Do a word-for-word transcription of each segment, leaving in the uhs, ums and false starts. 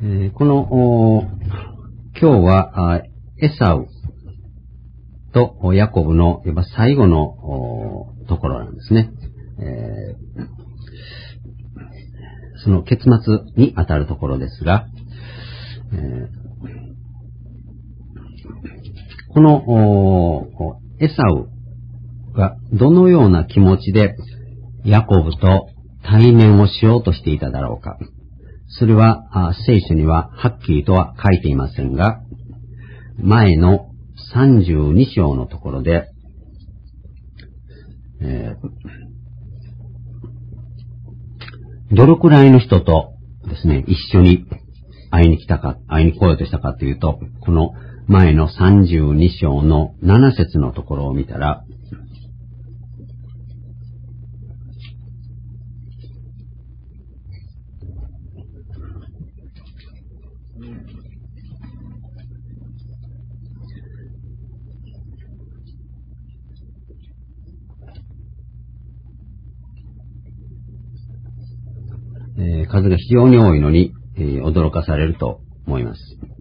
えー、この、今日は、エサウとヤコブの最後のところなんですね。えー、その結末にあたるところですが、えー、このエサウがどのような気持ちでヤコブと対面をしようとしていただろうか。それは聖書にははっきりとは書いていませんが、前のさんじゅうに章のところで、えー、どれくらいの人とですね、一緒に会いに来たか、会いに来ようとしたかというと、この前のさんじゅうに章のなな節のところを見たら、えー、数が非常に多いのに、えー、驚かされると思います。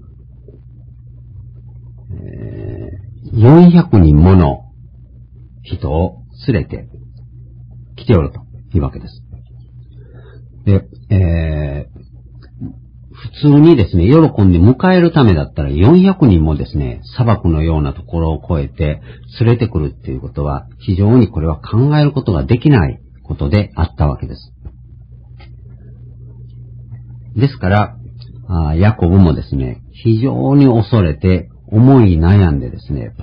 えー、よんひゃくにんもの人を連れて来ておるというわけです。で、えー、普通にですね、喜んで迎えるためだったらよんひゃくにんもですね、砂漠のようなところを越えて連れてくるっていうことは、非常にこれは考えることができないことであったわけです。ですから、あヤコブもですね、非常に恐れて思い悩んでですね、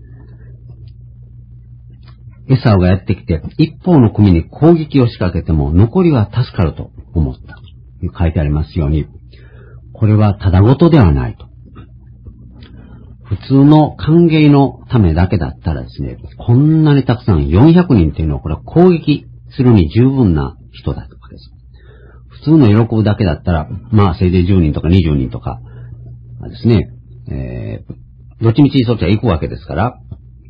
エサウがやってきて、一方の組に攻撃を仕掛けても残りは助かると思った。と書いてありますように、これはただごとではないと。普通の歓迎のためだけだったらですね、こんなにたくさんよんひゃくにんっていうのはこれは攻撃するに十分な人だったわけです。普通の喜ぶだけだったら、まあせいぜいじゅうにんとかにじゅうにんとかですね、えー、どっちみちそっちは行くわけですから、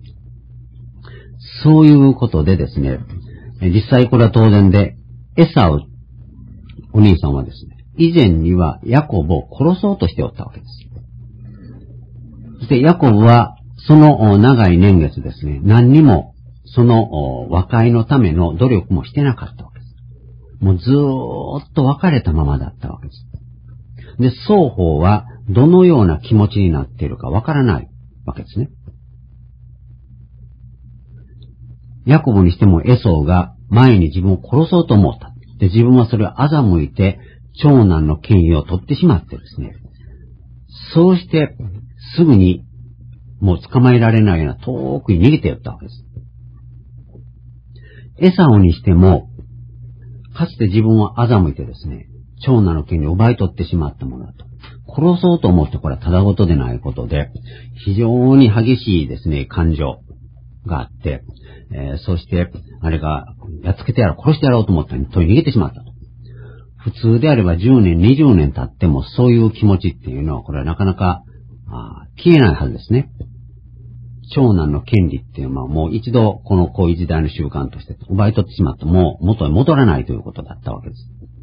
そういうことでですね、実際これは当然で、エサウ、お兄さんはですね、以前にはヤコブを殺そうとしておったわけです。そしてヤコブは、その長い年月ですね、何にもその和解のための努力もしてなかったわけです。もうずーっと別れたままだったわけです。で、双方はどのような気持ちになっているかわからないわけですね。ヤコブにしてもエソウが前に自分を殺そうと思った。で、自分はそれを欺いて長男の権威を取ってしまってですね。そうしてすぐにもう捕まえられないような遠くに逃げてやったわけです。エサウにしても、かつて自分を欺いてですね、長男の権利を奪い取ってしまったものだと。殺そうと思ってこれはただごとでないことで、非常に激しいですね、感情があって、えー、そして、あれが、やっつけてやろう、殺してやろうと思ったのに、取り逃げてしまったと。普通であればじゅうねん、にじゅうねん経ってもそういう気持ちっていうのは、これはなかなか、あ消えないはずですね。長男の権利っていうのはもう一度このこういう時代の習慣として奪い取ってしまっても元に戻らないということだったわけです。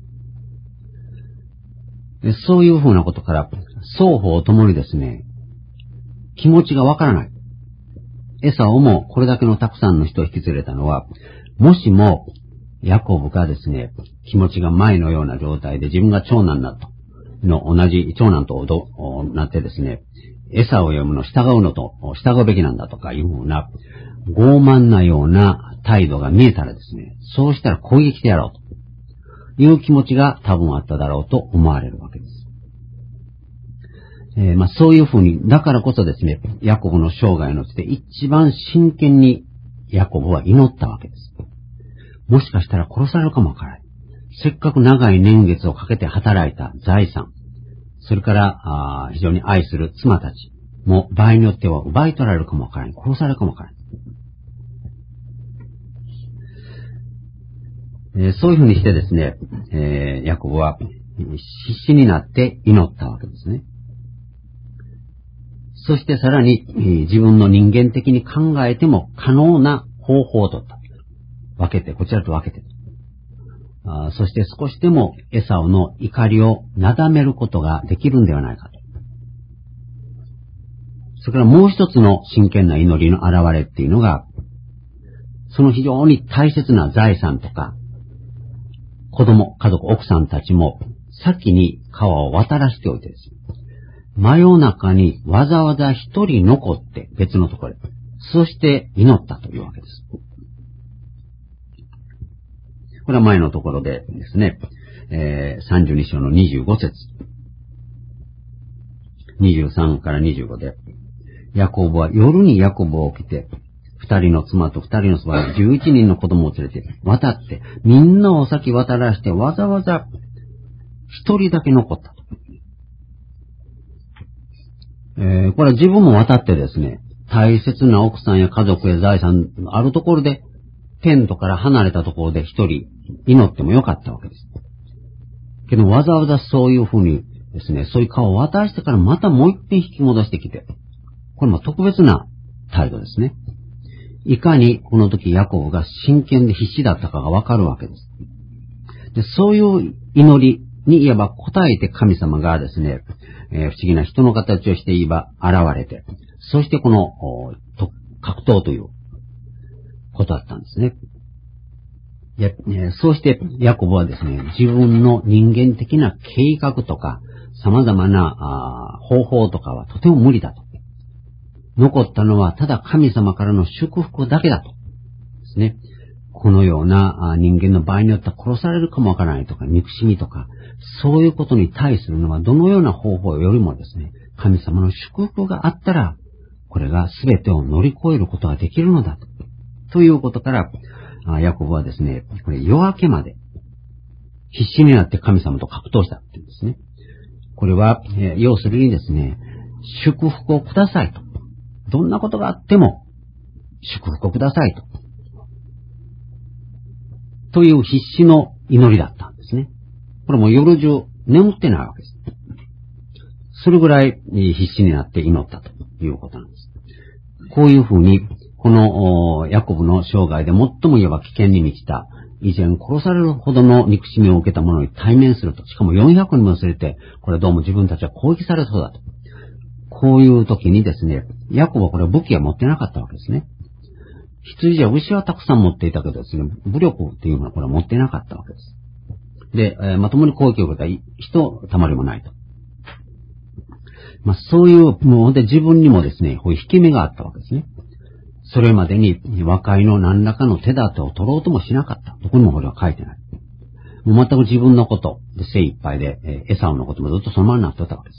でそういうふうなことから双方ともにですね、気持ちがわからない。エサオもこれだけのたくさんの人を引き連れたのは、もしもヤコブがですね、気持ちが前のような状態で自分が長男だとの同じ長男となってですね、エサを読むの従うのと従うべきなんだとかいうふうな傲慢なような態度が見えたらですね、そうしたら攻撃してやろうという気持ちが多分あっただろうと思われるわけです。えー、まあそういうふうに、だからこそですね、ヤコブの生涯のうちで一番真剣にヤコブは祈ったわけです。もしかしたら殺されるかもわからない。せっかく長い年月をかけて働いた財産、それからあ非常に愛する妻たちも場合によっては奪い取られるかもわからない。殺されるかもわからない。えー、そういうふうにしてですね、えー、ヤコブは必死になって祈ったわけですね。そしてさらに、えー、自分の人間的に考えても可能な方法を取った。分けて、こちらと分けて。 あそして少しでもエサオの怒りをなだめることができるんではないかと。それからもう一つの真剣な祈りの現れっていうのが、その非常に大切な財産とか、子供、家族、奥さんたちも先に川を渡らせておいてですね、真夜中にわざわざ一人残って別のところへ、そして祈ったというわけです。これは前のところでですね、えー、さんじゅうに章のにじゅうご節、にじゅうさんからにじゅうごで、ヤコブは夜にヤコブを起きて、二人の妻と二人のそばに十一人の子供を連れて渡って、みんなを先渡らして、わざわざ一人だけ残ったと。えー、これは自分も渡ってですね、大切な奥さんや家族や財産のあるところで、テントから離れたところで一人祈ってもよかったわけです。けどわざわざそういうふうにですね、そういう顔を渡してからまたもう一遍引き戻してきて、これも特別な態度ですね。いかにこの時ヤコブが真剣で必死だったかがわかるわけです。で、そういう祈りにいわば答えて神様がですね、えー、不思議な人の形をして言えば現れて、そしてこの格闘ということだったんですね。で、えー、そうしてヤコブはですね、自分の人間的な計画とか様々なあ方法とかはとても無理だと。残ったのはただ神様からの祝福だけだと。ですね。このような人間の場合によっては殺されるかもわからないとか、憎しみとか、そういうことに対するのはどのような方法よりもですね、神様の祝福があったら、これが全てを乗り越えることができるのだと。ということから、ヤコブはですね、これ夜明けまで必死になって神様と格闘したっていうんですね。これは、えー、要するにですね、祝福をくださいと。どんなことがあっても祝福をくださいと。という必死の祈りだったんですね。これも夜中眠ってないわけです。それぐらい必死になって祈ったということなんです。こういうふうに、このヤコブの生涯で最も言えば危険に満ちた、以前殺されるほどの憎しみを受けた者に対面すると。しかもよんひゃくにんも連れて、これどうも自分たちは攻撃されそうだと。こういう時にですね、ヤコブはこれ武器は持ってなかったわけですね。羊や牛はたくさん持っていたけどですね、武力っていうのはこれは持ってなかったわけです。で、えー、まともに攻撃を受けた人たまりもないと。まあ、そういう、もうで自分にもですね、こういう引け目があったわけですね。それまでに和解の何らかの手立てを取ろうともしなかった。どこにもこれは書いてない。もう全く自分のことで精一杯で、えー、エサウのこともずっとそのままになっていたわけです。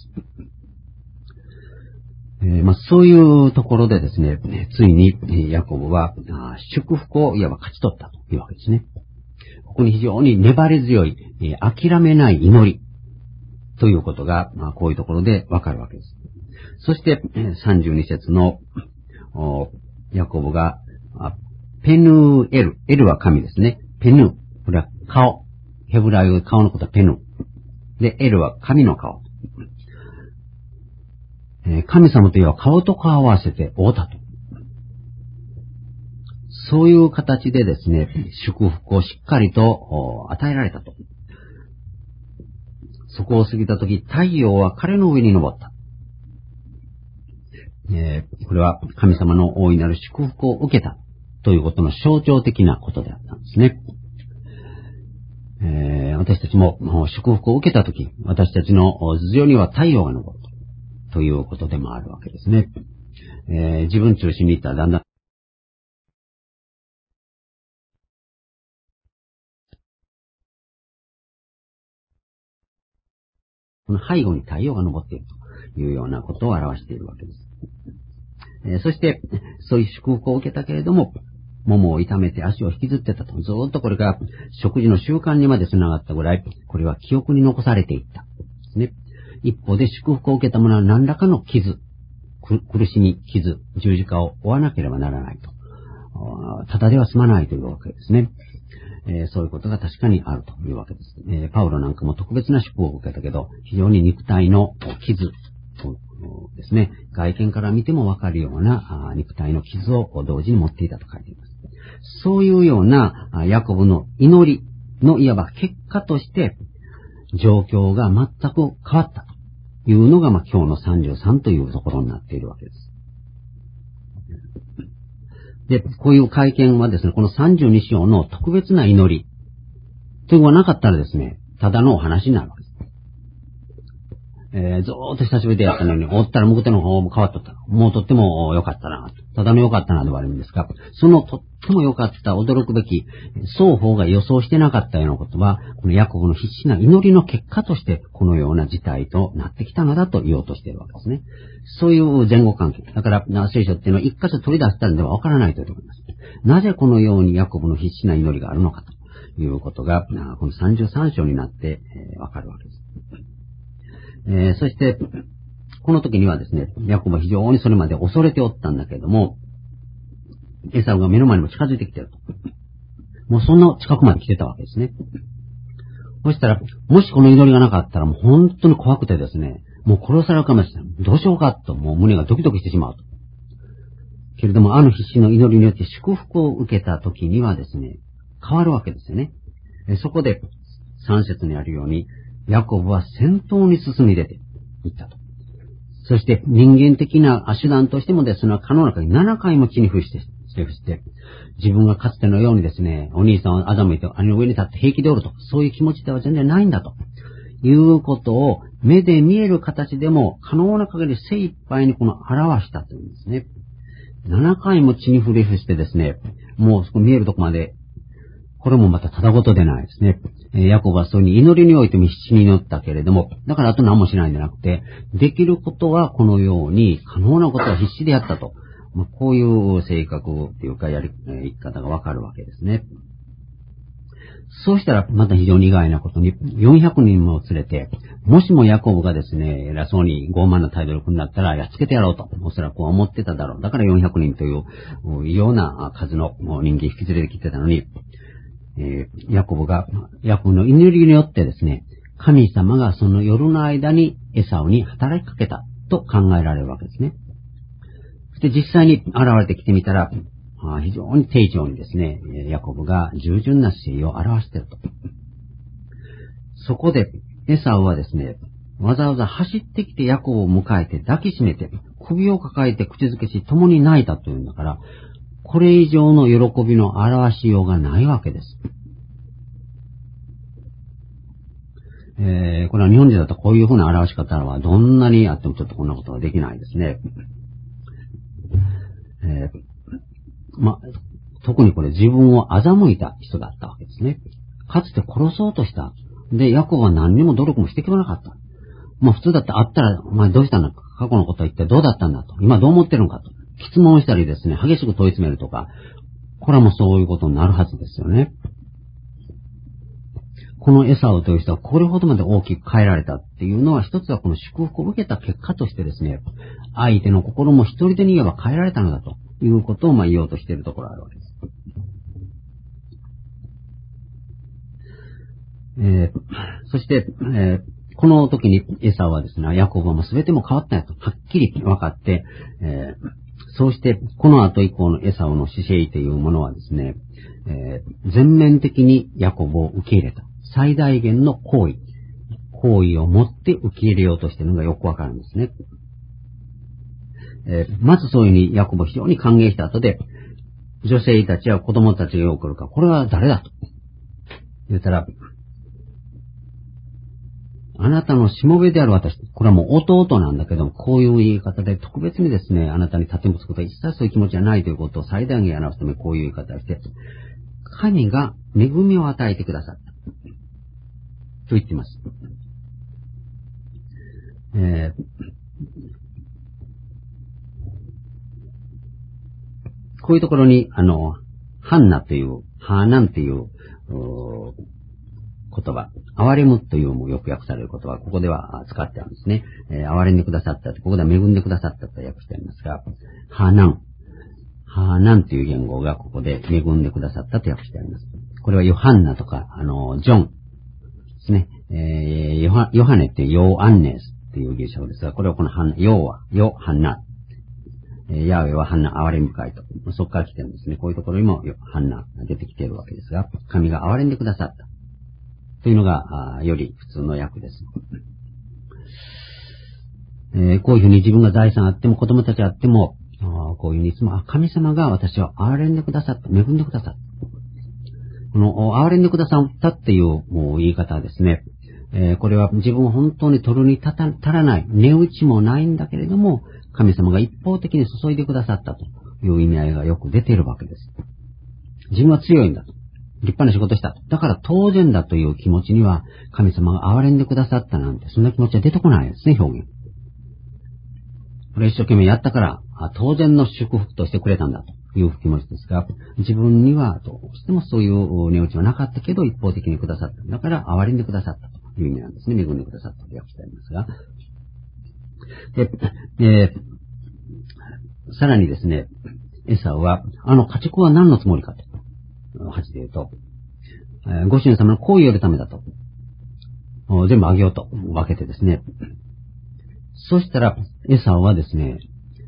えーまあ、そういうところでですね、ついにヤコブは祝福をいわば勝ち取ったというわけですね。ここに非常に粘り強い、えー、諦めない祈りということが、まあ、こういうところでわかるわけです。そして、さんじゅうに節のヤコブがペヌーエル、エルは神ですね。ペヌー、これは顔。ヘブライ語で顔のことはペヌー。で、エルは神の顔。神様といえば顔と顔を合わせて会うたと。そういう形でですね、祝福をしっかりと与えられたと。そこを過ぎたとき、太陽は彼の上に昇った。えー、これは神様の大いなる祝福を受けたということの象徴的なことであったんですね。えー、私たちも祝福を受けたとき、私たちの頭上には太陽が昇るということでもあるわけですね。えー、自分中心にいったらだんだんこの背後に太陽が昇っているというようなことを表しているわけです。えー、そして、そういう祝福を受けたけれども、桃を痛めて足を引きずってたと。ずーっとこれが食事の習慣にまで繋がったぐらい、これは記憶に残されていった。ですね。一方で祝福を受けた者は何らかの傷、苦しみ、傷、十字架を負わなければならないと。ただでは済まないというわけですね。えー、そういうことが確かにあるというわけです。えー、パウロなんかも特別な祝福を受けたけど、非常に肉体の傷ですね、外見から見てもわかるような肉体の傷を同時に持っていたと書いています。そういうようなヤコブの祈りのいわば結果として、状況が全く変わったというのが、まあ、今日のさんじゅうさんというところになっているわけです。で、こういう会見はですね、このさんじゅうに章の特別な祈りというのがなかったらですね、ただのお話になるわけです。えー、ずーっと久しぶりでやったのに、おったら向手の方も変わっとった。もうとっても良かったな。ただの良かったなではあるんですが、そのとっても良かった驚くべき、双方が予想してなかったようなことは、このヤコブの必死な祈りの結果として、このような事態となってきたのだと言おうとしているわけですね。そういう前後関係。だから、聖書っていうのは一箇所取り出したんではわからないと思います。なぜこのようにヤコブの必死な祈りがあるのかということが、このさんじゅうさん章になってわかるわけです。えー、そして、この時にはですね、ヤコブは非常にそれまで恐れておったんだけれども、エサウが目の前にも近づいてきていると。もうそんな近くまで来てたわけですね。そしたら、もしこの祈りがなかったらもう本当に怖くてですね、もう殺されるかもしれない。どうしようかと、もう胸がドキドキしてしまうと。けれども、あの必死の祈りによって祝福を受けた時にはですね、変わるわけですよね。そこで、さん節にあるように、ヤコブは先頭に進み出ていったと。そして人間的な手段としてもですね、可能な限りななかいも血に伏して、伏して、自分がかつてのようにですね、お兄さんを欺いて兄の上に立って平気でおると、そういう気持ちでは全然ないんだと。いうことを目で見える形でも可能な限り精一杯にこの表したというんですね。ななかいも血に触れ伏してですね、もうそこ見えるとこまで、これもまたただごとでないですね。ヤコブはそうに祈りにおいても必死に祈ったけれども、だからあと何もしないんじゃなくて、できることはこのように可能なことは必死でやったと。まあ、こういう性格というかやり、生き方がわかるわけですね。そうしたらまた非常に意外なことに、よんひゃくにんも連れて、もしもヤコブがですね、偉そうに傲慢な態度力になったらやっつけてやろうと、おそらく思ってただろう。だからよんひゃくにんという異様な数の人間引き連れてきてたのに、えー、ヤコブが、ヤコブの祈りによってですね、神様がその夜の間にエサウに働きかけたと考えられるわけですね。そして実際に現れてきてみたら、非常に丁重にですね、ヤコブが従順な姿勢を表していると。そこでエサウはですね、わざわざ走ってきてヤコブを迎えて抱きしめて、首を抱えて口づけし共に泣いたというんだから、これ以上の喜びの表しようがないわけです。えー、これは日本人だとこういうふうな表し方はどんなにあってもちょっとこんなことはできないですね。えー、ま、特にこれ自分を欺いた人だったわけですね。かつて殺そうとした。で、ヤコブは何にも努力もしてくれなかった。まあ普通だって会ったら、お前どうしたんだと。過去のことは一体どうだったんだと。今どう思ってるのかと。質問したりですね、激しく問い詰めるとか、これはもうそういうことになるはずですよね。このエサウという人はこれほどまで大きく変えられたっていうのは、一つはこの祝福を受けた結果としてですね、相手の心も一人でに言えば変えられたのだということをまあ言おうとしているところがあるわけです。えー、そして、えー、この時にエサウはですね、ヤコブはもう全ても変わったんやと、はっきり分かって、えー、そうして、この後以降のエサウの姿勢というものはですね、えー、全面的にヤコブを受け入れた。最大限の行為。行為を持って受け入れようとしているのがよくわかるんですね。えー、まずそういうふうにヤコブを非常に歓迎した後で、女性たちや子供たちがよく来るから、これは誰だと言ったら、あなたのしもべである私、これはもう弟なんだけども、こういう言い方で特別にですね、あなたに盾持つことは一切そういう気持ちはないということを最大限表すためこういう言い方をして、神が恵みを与えてくださった。と言っています。えー、こういうところに、あの、ハンナという、ハーナンという、言葉、憐れむというもよく訳される言葉、ここでは使ってあるんですね。えー、憐れんでくださったと、ここでは恵んでくださったと訳してありますが、ハーナン、ハーナンという言語がここで恵んでくださったと訳してあります。これはヨハンナとか、あの、ジョンですね。えー、ヨハ、ヨハネっていうヨーアンネスっていう現象ですが、これはこのハンナ、ヨーは、ヨハンナ。えー、ヤーウェはハンナ、憐れみ深いと。そこから来てるんですね。こういうところにもハンナが出てきているわけですが、神が憐れんでくださった。 というのが、より普通の訳です。えー、こういうふうに自分が財産あっても子供たちあっても、こういうふうにいつも、神様が私を憐れんでくださった、恵んでくださった。この、憐れんでくださったっていう言い方はですね、えー、これは自分を本当に取るに足らない、値打ちもないんだけれども、神様が一方的に注いでくださったという意味合いがよく出ているわけです。自分は強いんだと。立派な仕事した。だから当然だという気持ちには、神様が憐れんでくださったなんて、そんな気持ちは出てこないですね、表現。これ一生懸命やったから、当然の祝福としてくれたんだという気持ちですが、自分にはどうしてもそういう値打ちはなかったけど、一方的にくださった。だから憐れんでくださったという意味なんですね。恵んでくださったと訳してありますが。で、えー、さらにですね、エサウは、あの家畜は何のつもりかと、はちで言うと、えー、ご主人様の行為を得るためだと、全部あげようと分けてですね、そしたら、エサウはですね、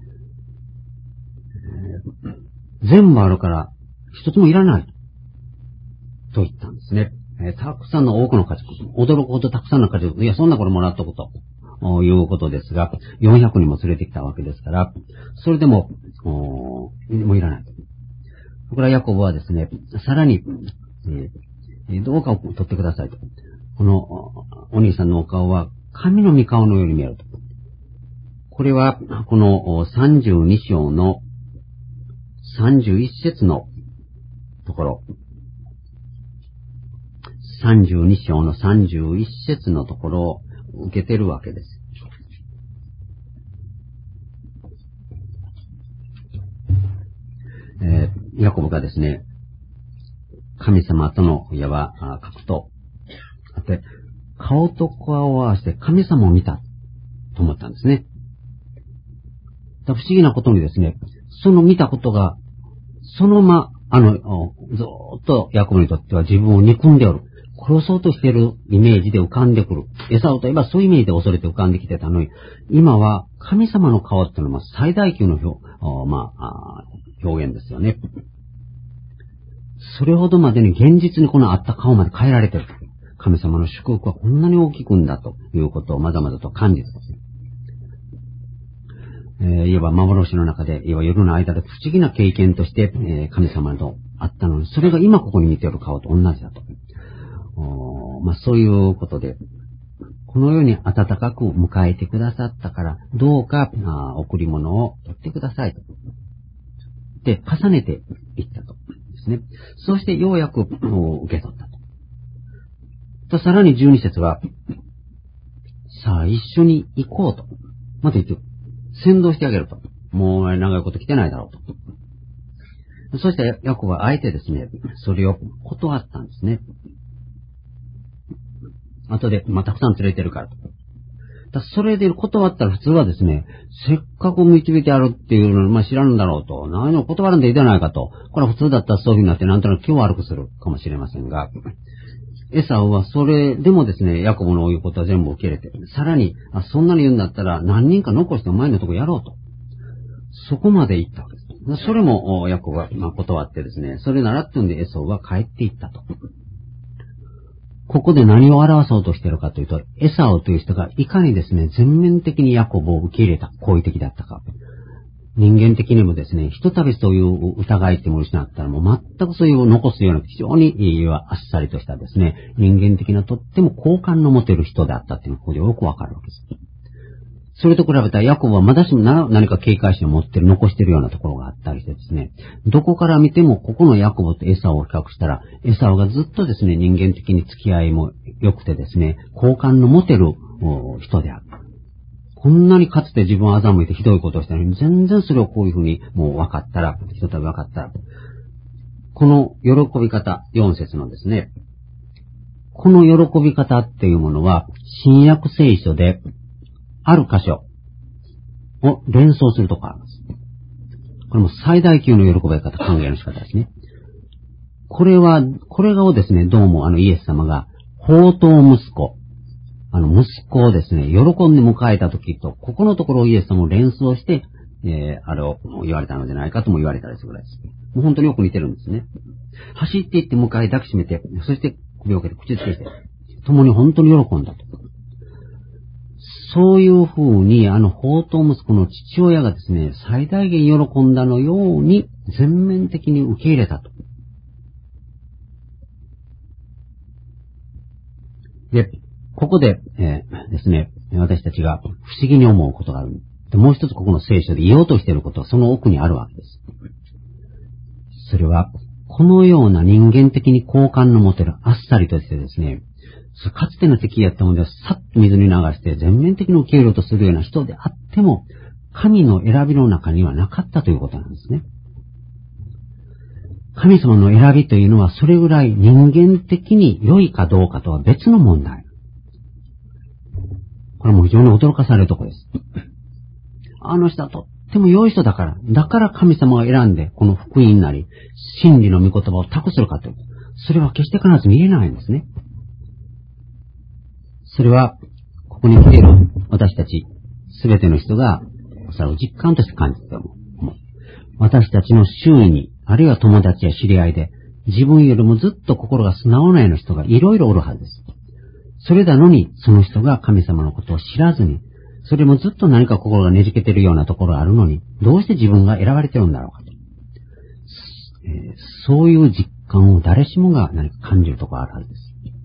えー、全部あるから、一つもいらない、と言ったんですね。えー、たくさんの多くの家畜、驚くほどたくさんの家畜、いや、そんなこれもらっとくと、いうことですが、よんひゃくにんも連れてきたわけですから、それでも、もういらない。これはヤコブはですね、さらに、えー、どうかを取ってくださいと。この、お兄さんのお顔は、神の御顔のように見えると。これは、このさんじゅうに章のさんじゅういち節のところ、さんじゅうに章のさんじゅういち節のところを受けてるわけです。えー、ヤコブがですね、神様との矢は書くと、で、顔と顔を合わせて神様を見たと思ったんですね。不思議なことにですね、その見たことが、そのま、あの、ずーっとヤコブにとっては自分を憎んでおる。殺そうとしているイメージで浮かんでくる。エサウといえばそういうイメージで恐れて浮かんできてたのに、今は神様の顔っていうのは最大級の表、まあ、表現ですよね。それほどまでに現実にこのあった顔まで変えられている。神様の祝福はこんなに大きくんだということをまざまざと感じてます。えー、いわば幻の中で、いわば夜の間で不思議な経験として、えー、神様とあったのに、それが今ここに見ている顔と同じだと。まあ、そういうことで、このように温かく迎えてくださったから、どうかあ贈り物を取ってくださいと。で、重ねていったと。ですね。そしてようやく受け取ったと。と、さらにじゅうに節は、さあ一緒に行こうと。また言って、先導してあげると。もう長いこと来てないだろうと。そしてヤコブはあえてですね、それを断ったんですね。後で、まあ、たくさん連れてるからと。だそれで断ったら普通はですね、せっかく導いてあるっていうのに、まあ、知らんだろうと。何を断るんでいいじゃないかと。これは普通だったらそういう風になってなんとなく気を悪くするかもしれませんが、エサウはそれでもですね、ヤコブの言うことは全部受け入れて、さらに、あ、そんなに言うんだったら何人か残してお前のとこやろうと。そこまで言ったわけです。それもヤコブが、まあ、断ってですね、それならってんでエサウは帰っていったと。ここで何を表そうとしているかというと、エサウという人がいかにですね、全面的にヤコブを受け入れた、好意的だったか。人間的にもですね、ひとたびそういう疑いってものを失ったらもう全くそういう残すような非常にあっさりとしたですね、人間的なとっても好感の持てる人であったっていうのがここでよくわかるわけです。それと比べたらヤコブはまだしも何か警戒心を持ってる、残してるようなところがあったりしてですね、どこから見てもここのヤコブとエサウを比較したら、エサウがずっとですね、人間的に付き合いも良くてですね、好感の持てる人である。こんなにかつて自分を欺いてひどいことをしたのに、全然それをこういうふうにもう分かったら、ひとたび分かったら、この喜び方、よん節のですね、この喜び方っていうものは、新約聖書で、ある箇所を連想するところあります。これも最大級の喜び方、歓迎の仕方ですね。これは、これをですね、どうもあのイエス様が、宝刀息子、あの息子をですね、喜んで迎えた時と、ここのところをイエス様を連想して、えー、あれを言われたのではないかとも言われたりするぐらいです。もう本当によく似てるんですね。走っていって迎え抱きしめて、そして首を受けて口づけして、 共に本当に喜んだと。そういうふうに、あの、放蕩息子の父親がですね、最大限喜んだのように、全面的に受け入れたと。で、ここで、えー、ですね、私たちが不思議に思うことがある。で、もう一つここの聖書で言おうとしていることはその奥にあるわけです。それは、このような人間的に好感の持てるあっさりとしてですね、かつての敵やったものでさっと水に流して全面的に受け入れようとするような人であっても、神の選びの中にはなかったということなんですね。神様の選びというのはそれぐらい人間的に良いかどうかとは別の問題。これも非常に驚かされるところです。あの人はとっても良い人だから、だから神様が選んでこの福音なり真理の御言葉を託するかという。それは決して必ず見えないんですね。それは、ここに来ている私たち、すべての人が、それを実感として感じていると思う。私たちの周囲に、あるいは友達や知り合いで、自分よりもずっと心が素直なような人がいろいろおるはずです。それなのに、その人が神様のことを知らずに、それもずっと何か心がねじけているようなところがあるのに、どうして自分が選ばれているんだろうかと。えー、そういう実感を誰しもが何か感じるところがあるはずです。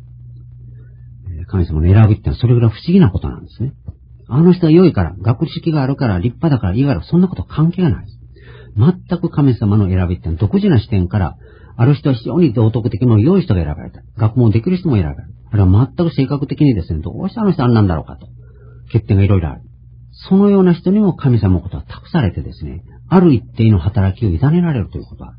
神様の選びってのはそれぐらい不思議なことなんですね。あの人は良いから、学識があるから、立派だから、いいから、そんなこと関係がないです。全く神様の選びってのは独自な視点から、ある人は非常に道徳的に良い人が選ばれた。学問できる人も選ばれる。あれは全く性格的にですね、どうしてあの人あんなんだろうかと。欠点がいろいろある。そのような人にも神様のことは託されてですね、ある一定の働きを委ねられるということはある。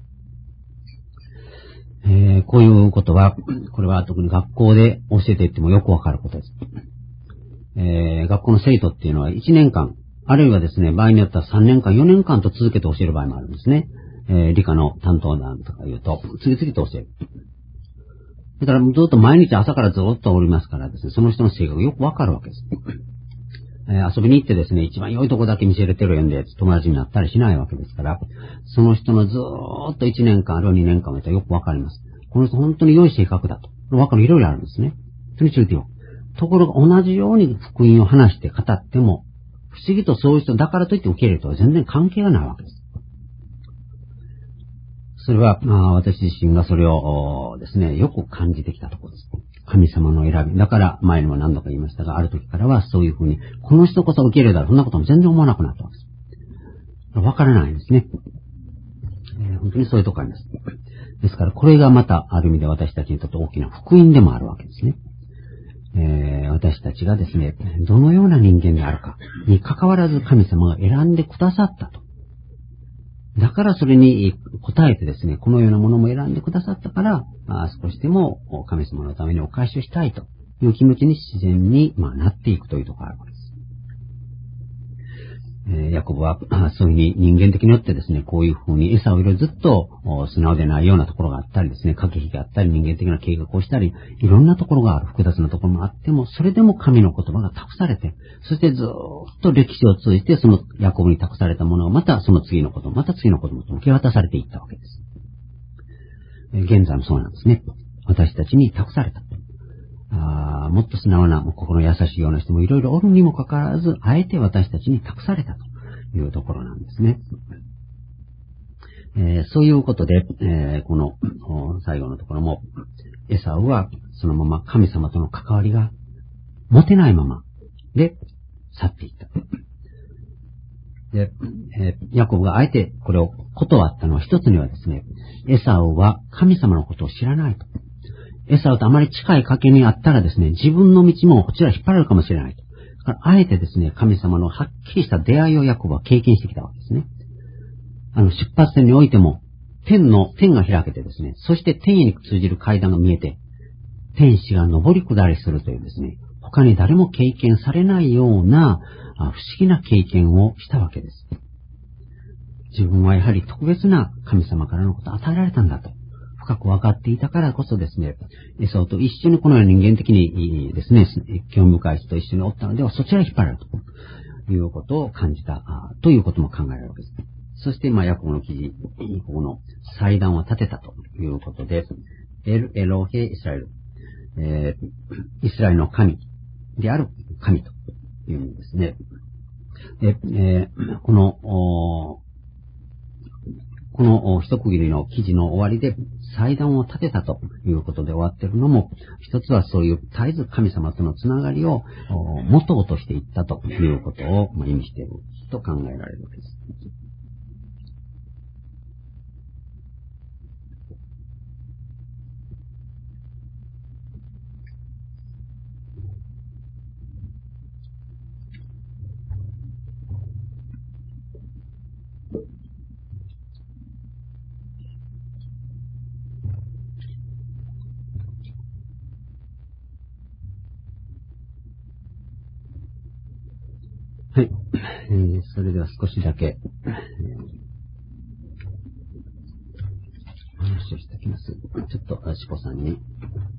えー、こういうことは、これは特に学校で教えていってもよくわかることです。えー、学校の生徒っていうのはいちねんかん、あるいはですね、場合によってはさんねんかん、よねんかんと続けて教える場合もあるんですね。えー、理科の担当なんとか言うと、次々と教える。だからずっと毎日朝からずっとおりますからですね、その人の性格がよくわかるわけです。えー、遊びに行ってですね、一番良いとこだけ見せれてるんで、友達になったりしないわけですから、その人のずーっといちねんかん、あるいはにねんかんをやったらよくわかります。この人本当に良い性格だと。わかるいろいろあるんですね。それについてよ。ところが同じように福音を話して語っても、不思議とそういう人だからといって受け入れるとは全然関係がないわけです。それは、まあ、私自身がそれをですね、よく感じてきたところです。神様の選び。だから前にも何度か言いましたが、ある時からはそういうふうに、この人こそ受け入れたらそんなことも全然思わなくなったわけです。わからないんですね。えー、本当にそういうとこあります。ですから、これがまた、ある意味で私たちにとって大きな福音でもあるわけですね。えー、私たちがですね、どのような人間であるかに関わらず神様が選んでくださったと。だからそれに応えてですね、このようなものも選んでくださったから、まあ、少しでも神様のためにお返しをしたいという気持ちに自然に、まあ、なっていくというところがあるわけです。えー、ヤコブは、そういうふうに人間的によってですね、こういうふうに餌を入れるずっと素直でないようなところがあったりですね、駆け引きがあったり、人間的な計画をしたり、いろんなところがある、複雑なところもあっても、それでも神の言葉が託されて、そしてずーっと歴史を通じて、そのヤコブに託されたものをまたその次のこと、また次のことも受け渡されていったわけです。えー、現在もそうなんですね。私たちに託された。あもっと素直な心優しいような人もいろいろおるにもかかわらず、あえて私たちに託されたというところなんですね。えー、そういうことで、えー、この最後のところも、エサウはそのまま神様との関わりが持てないままで去っていった。で、えー、ヤコブがあえてこれを断ったのは一つにはですね、エサウは神様のことを知らないと。エサウとあまり近い関係にあったらですね、自分の道もこちら引っ張られるかもしれないと。だからあえてですね、神様のはっきりした出会いをヤコブは経験してきたわけですね。あの、出発点においても、天の、天が開けてですね、そして天へに通じる階段が見えて、天使が上り下りするというですね、他に誰も経験されないような不思議な経験をしたわけです。自分はやはり特別な神様からのことを与えられたんだと。深く分かっていたからこそですね、エサウと一緒にこのような人間的にですね、興味深い人と一緒におったのでは、そちらへ引っ張られるということを感じたということも考えられるわけです。そして、まあ、ヤコブの記事、ここの祭壇を建てたということで、エル・エロヘ・イスラエル。 えー、イスラエルの神である神という意味ですね。で、えー、この、この一区切りの記事の終わりで祭壇を建てたということで終わっているのも、一つはそういう絶えず神様とのつながりを元としていったということを意味していると考えられるわけです。はい。えー、それでは少しだけ、えー、話をしておきます。ちょっと、しこさんに